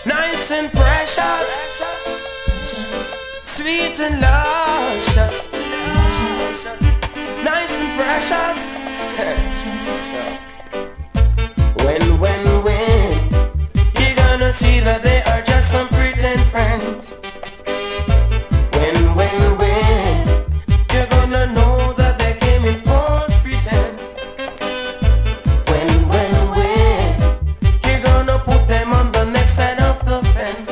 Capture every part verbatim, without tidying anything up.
nice and precious, sweet and luscious, nice and precious. When, when, when you're gonna see that they are just some pretend friends. When, when, when you're gonna know that they came in false pretense. When, when, when you're gonna put them on the next side of the fence.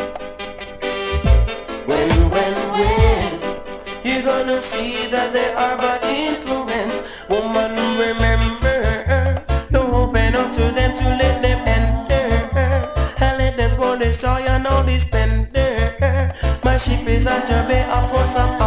When, when, when you're gonna see that they are but influence. Woman, remember, don't open up to them to let them enter. And let them spoil the joy and all the spender. My ship is at your bay, of course I'm